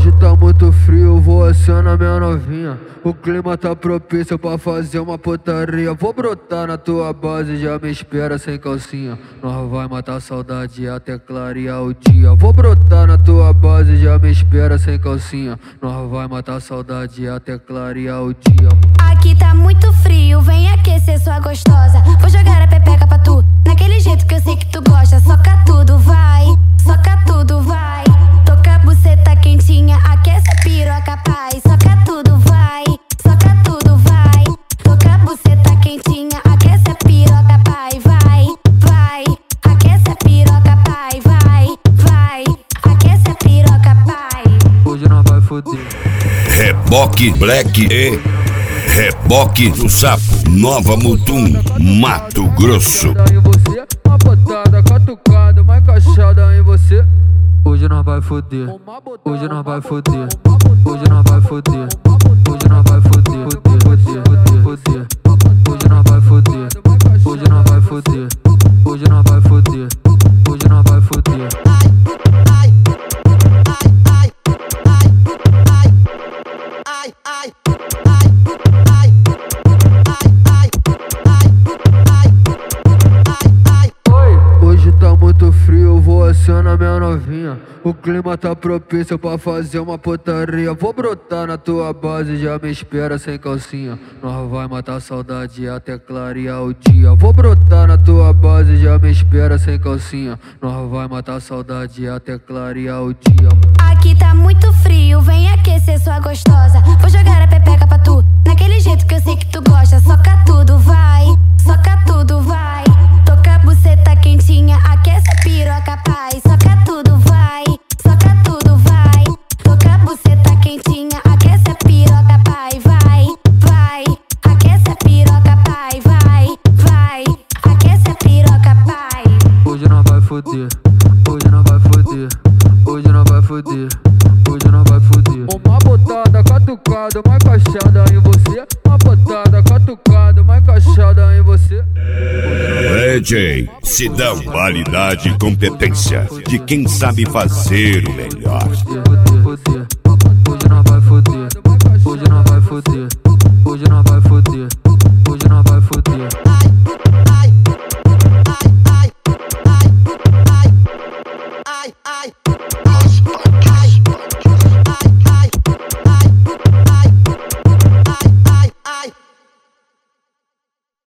Hoje tá muito frio, vou acionar minha novinha. O clima tá propício pra fazer uma putaria. Vou brotar na tua base, já me espera sem calcinha. Nós vai matar a saudade até clarear o dia. Vou brotar na tua base, já me espera sem calcinha. Nós vai matar a saudade até clarear o dia. Aqui tá muito frio, vem aquecer sua gostosa. Vou jogar a pepeca pra tu, naquele jeito que eu sei que tu gosta. Soca tudo, vai, soca tudo, vai. Toca a buceta quentinha, aquece a piroca, pai. Soca tudo, vai, soca tudo, vai. Toca a buceta quentinha, aquece a piroca, pai. Vai, vai, aquece a piroca, pai. Vai, vai, aquece a piroca, pai. Hoje não vai foder. Reboque Black e Reboque do Sapo, Nova Mutum, Mato Grosso. Em você, uma botada, catucada, uma encaixada em você. Hoje nós vai foder, hoje nós vai foder, hoje nós vai foder, hoje nós vai foder, foder, foder, foder. Hoje nós vai foder, hoje nós vai foder, hoje nós vai foder, hoje nós vai foder. Hoje tá muito frio, vou acionar minha novinha. O clima tá propício pra fazer uma putaria. Vou brotar na tua base, já me espera sem calcinha. Nós vai matar a saudade até clarear o dia. Vou brotar na tua base, já me espera sem calcinha. Nós vai matar a saudade até clarear o dia. Aqui tá muito frio, vem aquecer sua gostosa. Vou jogar a pepeca pra tu, naquele jeito que eu sei que tu gosta. Soca tudo, vai, soca tudo, vai. Toca a buceta quentinha, aquece a piroca, pai. Soca tudo, vai, soca tudo, vai. Toca a buceta quentinha, aquece a piroca, pai. Vai, vai, aquece a piroca, pai. Vai, vai, aquece a piroca, pai. Hoje não vai foder, hoje não vai foder, hoje não vai foder, hoje não vai foder. Uma botada, catucada, uma encaixada em você. Uma botada, catucada, uma encaixada em você. DJ, se dá qualidade e competência de quem sabe fazer o melhor. Foder, foder, foder.